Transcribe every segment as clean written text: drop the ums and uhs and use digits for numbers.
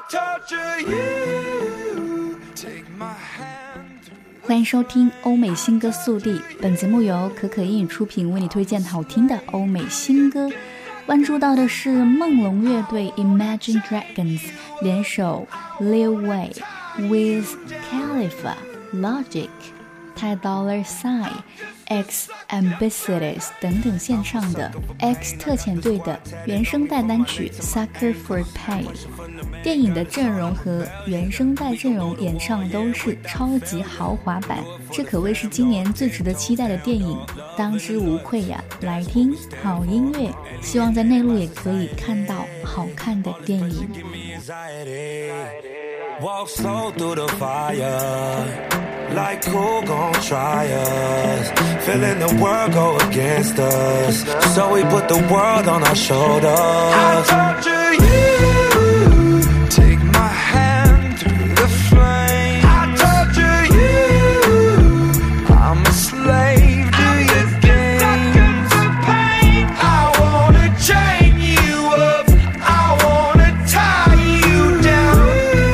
欢迎收听欧美新歌速递，本节目由可可英语出品，为你推荐好听的欧美新歌。关注到的是梦龙乐队 Imagine Dragons 联手 Lil Wayne Wiz Khalifa Logic Ty Dolla $ign X Ambassadors 等等献唱的 X 特遣队的原声带单曲 Sucker for Pain。 电影的阵容和原声带阵容演唱都是超级豪华版，这可谓是今年最值得期待的电影，当之无愧呀！来听好音乐，希望在内陆也可以看到好看的电影。 Walk slow through the fire, like who gon' try us? Feeling the world go against us, so we put the world on our shoulders. I torture you, take my hand through the flame. I torture you, I'm a slave to your games. Pain, I wanna chain you up, I wanna tie you down.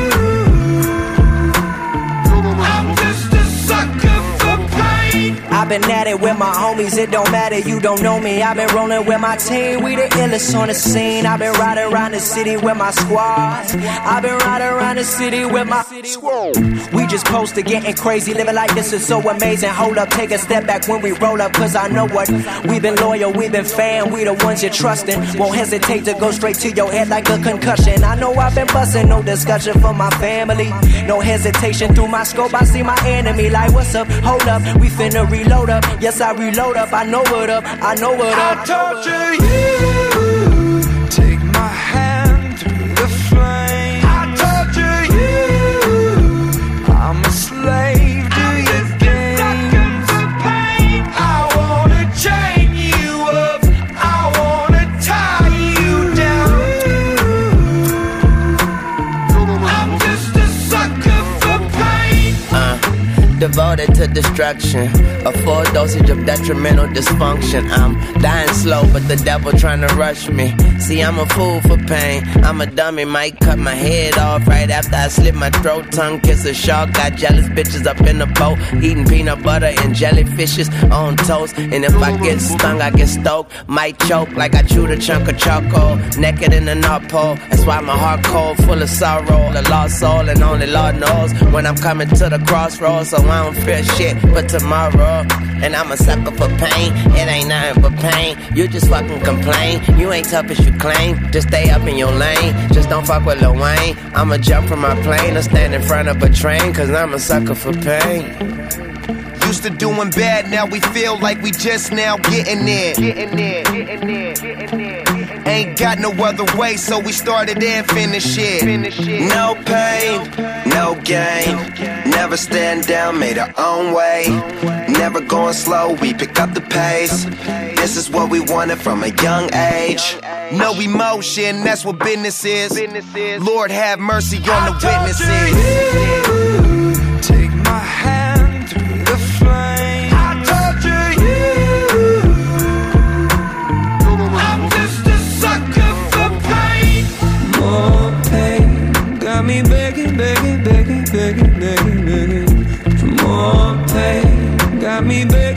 I've been at it with my homies, it don't matter, you don't know me. I've been rolling with my team, we the illest on the scene. I've been riding around the city with my squad. I've been riding around the city with my squad. We just posted getting crazy, living like this is so amazing. Hold up, take a step back when we roll up, cause I know what. We've been loyal, we've been fan, we the ones you're trusting. Won't hesitate to go straight to your head like a concussion. I know I've been busting, no discussion for my family. No hesitation, through my scope I see my enemy. Like what's up, hold up, we finna reload up. Yes, I reload up, I know what up, I know what up. I torture you, take my hand through the flame. I torture you, I'm a slave to your games. Pain, I wanna chain you up, I wanna tie you down. I'm just a sucker for pain. Devoted to destruction, a full dosage of detrimental dysfunction. I'm dying slow, but the devil trying to rush me. See, I'm a fool for pain, I'm a dummy, might cut my head off right after I slit my throat. Tongue kiss a shark, got jealous bitches up in the boat, eating peanut butter and jellyfishes on toast. And if I get stung, I get stoked, might choke like I chewed a chunk of charcoal, naked in the North Pole. That's why my heart cold, full of sorrow, a lost soul, and only Lord knows when I'm coming to the crossroads. So I don't fear shit but tomorrow, and I'm a sucker for pain. It ain't nothing but pain, you just fucking complain. You ain't tough as you claim, just stay up in your lane. Just don't fuck with Lil Wayne. I'ma jump from my plane or stand in front of a train, cause I'm a sucker for pain. Used to doing bad, now we feel like we just now getting there. Ain't got no other way, so we started and finished it. No pain, no gain. Never stand down, made our own way. Never going slow, we pick up the pace. This is what we wanted from a young age. No emotion, that's what business is. Lord have mercy on the witnesses. Take my hand through the flame. I torture you, I'm just a sucker for pain. More pain, got me begging, begging, begging, begging, begging, begging for more pain. Got me begging.